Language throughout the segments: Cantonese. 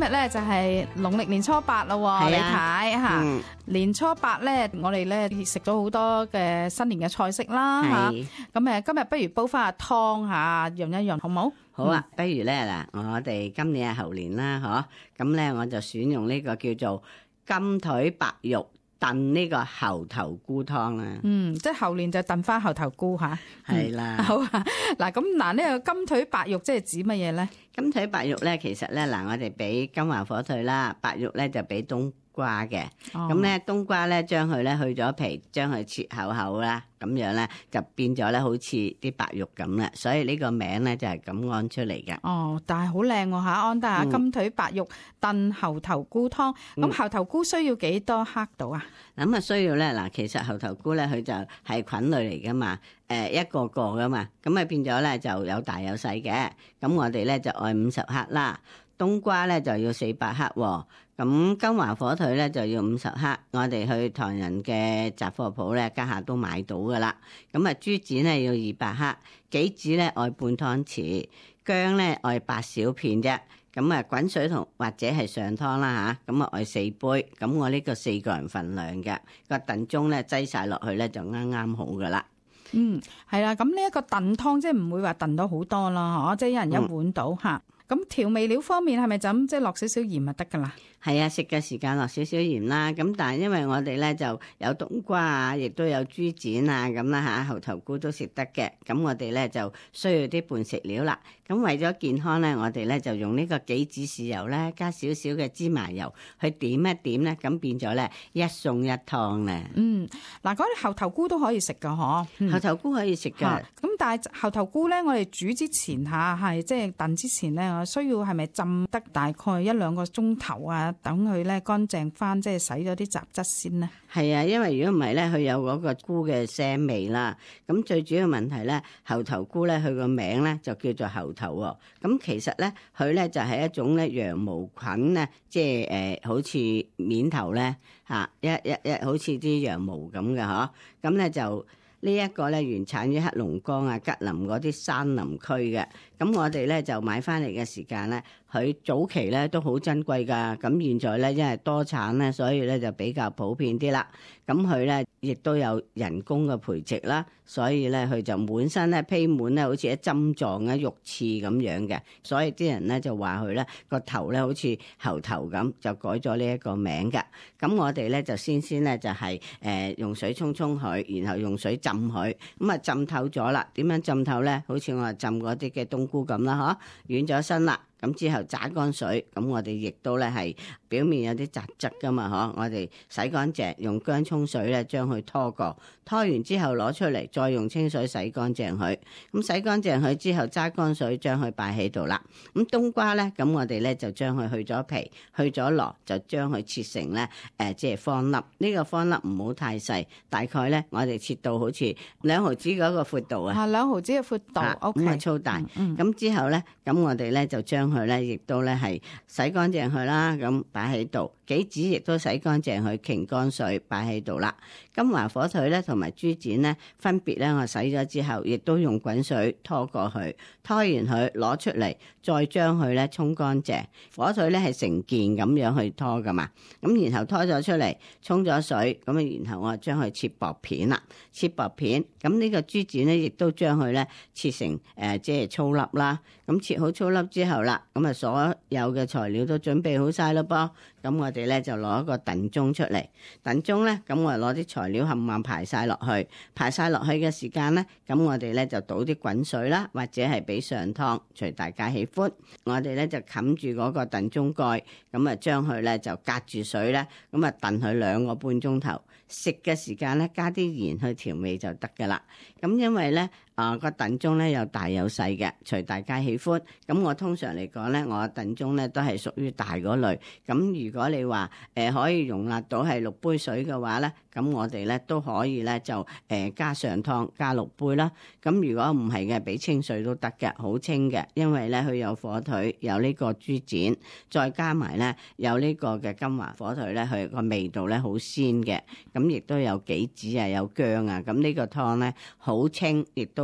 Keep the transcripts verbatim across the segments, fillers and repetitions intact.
日咧就係農曆年初八咯，李太吓。年初八咧，我哋咧食咗好多嘅新年嘅菜式啦吓。咁誒，今日不如煲翻下湯吓，潤一潤好唔好？ 好啊，不如咧嗱，我哋今年係猴年啦，嗬，咁咧我就選用呢個叫做金腿白肉燉呢個猴頭菇湯啦。 嗯，即係猴年就燉翻猴頭菇吓。 係啦。 好啊，嗱咁嗱呢個金腿白肉即係指乜嘢咧？ 金腿白肉咧，其實咧嗱，我哋俾金華火腿啦，白肉咧就俾冬瓜嘅。咁咧、哦、冬瓜咧將佢咧去咗皮，將佢切厚厚啦，咁樣咧就變咗咧好似啲白肉咁啦，所以呢個名咧就係咁安出嚟嘅。哦， 但係好靚喎吓，安得下金腿白肉燉猴頭菇湯。咁、嗯、猴頭菇需要幾多克度啊？ 咁啊需要咧嗱，其實猴頭菇咧佢就係菌類嚟噶嘛，誒一個個噶嘛，咁啊變咗咧就有大有細嘅。咁我哋咧就愛五十克啦，冬瓜咧就要四百克喎。咁金華火腿咧就要五十克，我哋去唐人嘅雜貨鋪咧家下都買到噶啦。咁啊豬展咧要二百克，杞子咧愛半湯匙，薑咧愛八小片啫。咁啊滾水同或者係上湯啦吓，咁啊愛四杯。咁我呢個四個人份量嘅個燉盅咧擠晒落去咧就啱啱好噶啦。 嗯，係啦，咁呢一個燉湯即係唔會話燉到好多啦，嗬，即係一人一碗到吓。咁調、嗯、味料方面係咪就咁即係落少少鹽就得噶啦？係啊，食嘅時間落少少鹽啦。咁但係因為我哋咧就有冬瓜啊，亦都有豬展啊咁啦吓，猴頭菇都食得嘅。咁我哋咧就需要啲伴食料啦。咁為咗健康咧，我哋咧就用呢個杞子豉油咧，加少少嘅芝麻油去點一點咧，咁變咗咧一餸一湯咧。 嗯，嗱，嗰啲猴頭菇都可以食噶，嗬、嗯？ 猴頭菇可以食噶。 咁但係猴頭菇咧，我哋煮之前吓係即係燉之前咧，我需要係咪浸得大概一兩個鐘頭啊？等佢咧乾淨翻，即係洗咗啲雜質先咧。 係啊，因為如果唔係咧，佢有嗰個菇嘅腥味啦。咁最主要問題咧，猴頭菇咧，佢個名咧就叫做猴頭喎。咁其實咧，佢咧就係一種咧羊毛菌咧，即係誒，好似面頭咧嚇，一一一好似啲羊毛咁嘅嗬。咁咧就。呢一個咧原產於黑龍江啊、吉林嗰啲山林區嘅，咁我哋咧就買翻嚟嘅時間咧，佢早期咧都好珍貴㗎，咁現在咧因為多產咧，所以咧就比較普遍啲啦。咁佢咧亦都有人工嘅培植啦，所以咧佢就滿身咧披滿咧好似一針狀嘅肉刺咁樣嘅，所以啲人咧就話佢咧個頭咧好似猴頭咁，就改咗呢一個名㗎。咁我哋咧就先先咧就係、是、誒、呃、用水沖沖佢，然後用水浸佢，咁啊浸透咗啦。點樣浸透咧？好似我話浸嗰啲嘅冬菇咁啦，嗬，軟咗身啦。咁之後揸乾水，咁我哋亦都咧係表面有啲雜質噶嘛，嗬，我哋洗乾淨，用薑蔥水咧將佢拖過，拖完之後攞出嚟，再用清水洗乾淨佢。咁洗乾淨佢之後，揸乾水將佢擺喺度啦。咁冬瓜咧，咁我哋咧就將佢去咗皮，去咗籮，就將佢切成咧誒，即係方粒。呢個方粒唔好太細，大概咧我哋切到好似兩毫子嗰個闊度啊。 啊，兩毫子嘅闊度， 咁啊 OK 粗大。咁、 嗯嗯、 之後咧，咁我哋咧就將佢咧，亦都咧係洗乾淨佢啦，咁擺喺度。杞子亦都洗乾淨佢，擎乾水擺喺度啦。金華火腿咧同埋豬展咧，分別咧我洗咗之後，亦都用滾水拖過去，拖完佢攞出嚟，再將佢咧沖乾淨。火腿咧係成件咁樣去拖噶嘛，咁然後拖咗出嚟，沖咗水，咁啊然後我將佢切薄片啦，切薄片。咁呢個豬展咧，亦都將佢咧切成誒、呃、即係粗粒啦。咁切好粗粒之後啦，咁啊所有嘅材料都準備好晒咯噃。咁我哋咧就攞一個燉盅出嚟，燉盅咧，咁我哋攞啲材料冚唪唥排晒落去，排晒落去嘅時間咧，咁我哋咧就倒啲滾水啦，或者係俾上湯，隨大家喜歡。我哋咧就冚住嗰個燉盅蓋，咁啊將佢咧就隔住水咧，咁啊燉佢兩個半鐘頭。食嘅時間咧加啲鹽去調味就得噶啦。咁因為咧啊個燉盅咧有大有細嘅，隨大家喜歡。咁我通常嚟講咧，我燉盅咧都係屬於大嗰類。咁如果你話誒、呃、可以容納到係六杯水嘅話咧，咁我哋咧都可以咧就誒、呃、加上湯加六杯啦。咁如果唔係嘅，俾清水都得嘅，好清嘅，因為咧佢有火腿，有呢個豬展，再加埋咧有呢個嘅金華火腿咧，佢個味道咧好鮮嘅。咁亦都有杞子啊，有薑啊，咁呢個湯咧好清，亦都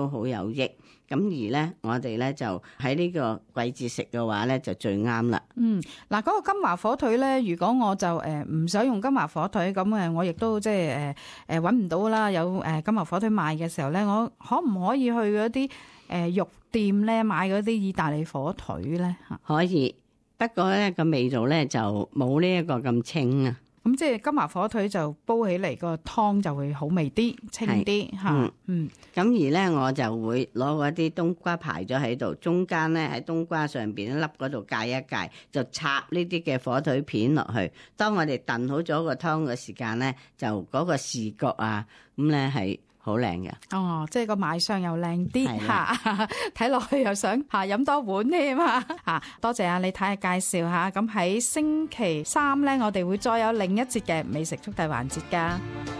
都好有益。咁而咧，我哋咧就喺呢個季節食嘅話咧，就最啱啦。 嗯，嗱，嗰個金華火腿咧，如果我就誒唔想用金華火腿，咁誒我亦都即係誒誒揾唔到啦，有誒金華火腿賣嘅時候咧，我可唔可以去嗰啲誒肉店咧買嗰啲意大利火腿咧？嚇，可以，不過咧個味道咧就冇呢一個咁清啊。 咁即係金華火腿就煲起嚟個湯就會好味啲、清啲嚇。嗯嗯。 咁而咧我就會攞嗰啲冬瓜排咗喺度，中間咧喺冬瓜上邊一粒嗰度界一界，就插呢啲嘅火腿片落去。當我哋燉好咗個湯嘅時間咧，就嗰個視覺啊，咁咧係好靚嘅。 哦，即係個賣相又靚啲嚇，睇落去又想嚇飲多碗添啊！嚇，多謝啊李太嘅介紹嚇。咁喺星期三咧，我哋會再有另一節嘅美食速遞環節㗎。